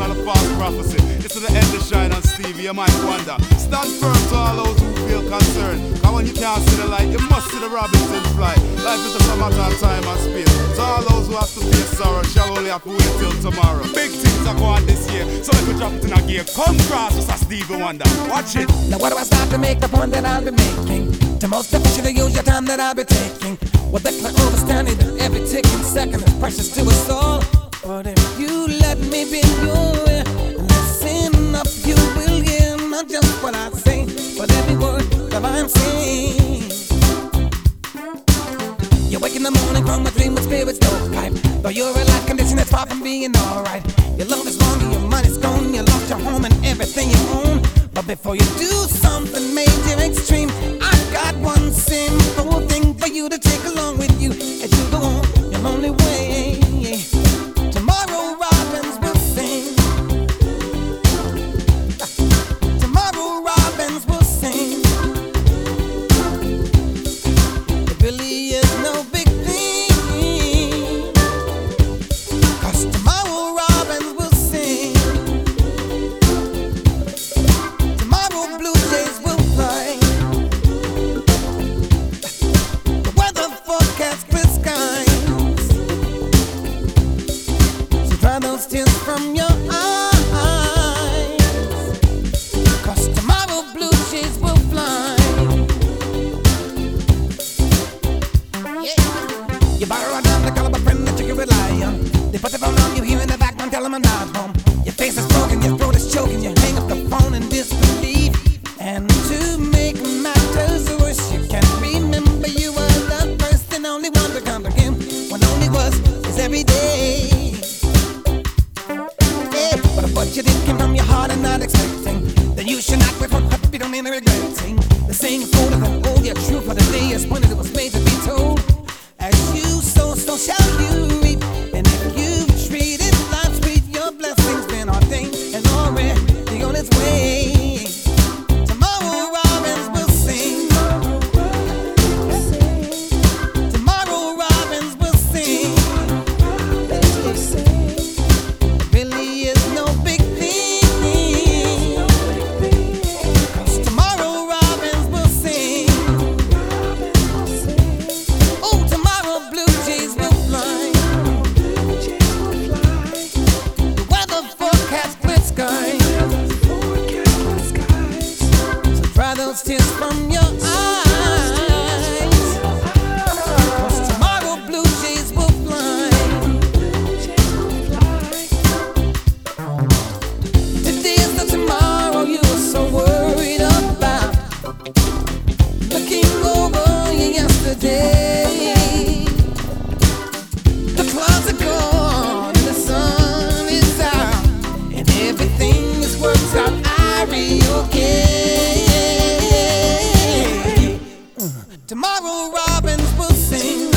not a false prophecy. It's to the end to shine on Stevie, you might wonder. Stand firm to all those who feel concerned. Cause when you can't see the light, you must see the Robinson fly. Life is just a matter of time and space. To all those who have to face sorrow shall only have to wait till tomorrow. Big things are going this year, so let me drop it in a gear. Come cross us a Stevie Wonder. Watch it. Now where do I start to make the point that I'll be making? To most efficiently use your time that I'll be taking. With the clear understanding that every ticking second is precious to us all. But if you let me be your ear, listen up, you will hear not just what I say, but every word that I'm saying. You wake in the morning from a dream with spirits don't pipe. Though you're in life condition that's far from being alright. Your love is long and your money's gone. You lost your home and everything you own. But before you do something major extreme, I've got one simple thing for you to take along with you as you go on your lonely way. Tomorrow robins will sing. Tomorrow robins will sing. It really is no big thing, 'cause tomorrow robins will sing. Tomorrow blue jays will fly. The weather forecast clear skies, so dry those tears from your eyes, 'cause tomorrow blue jays will fly. You borrow a dime to call up a friend that you can rely on. They put the phone on you here in the background, tell them I'm not home. Your face is broken, your throat is choking, you hang up the phone in disbelief. And to make matters worse, you can't remember you were the first and only one to come to him, when only was is every day. Yeah, but if what you did came from your heart and not expecting, then you should not quit from what you don't mean to regretting. The saying is older than old, yet true for the day is when it was made to be told. As you sow, so shall you reap. And if you've treated life sweet, your blessings been ordained and already on its way. Tomorrow robins will sing. Tomorrow robins will sing. It really is no big thing, 'cause tomorrow robins will sing. Oh, tomorrow blue jays will fly. The weather forecast clear skies, so dry those tears from your eyes, 'cause tomorrow blue jays will fly. Today is the tomorrow you're so worried about, looking over you yesterday. The clouds are gone and the sun is out, and everything is worked out okay. Tomorrow robins will sing.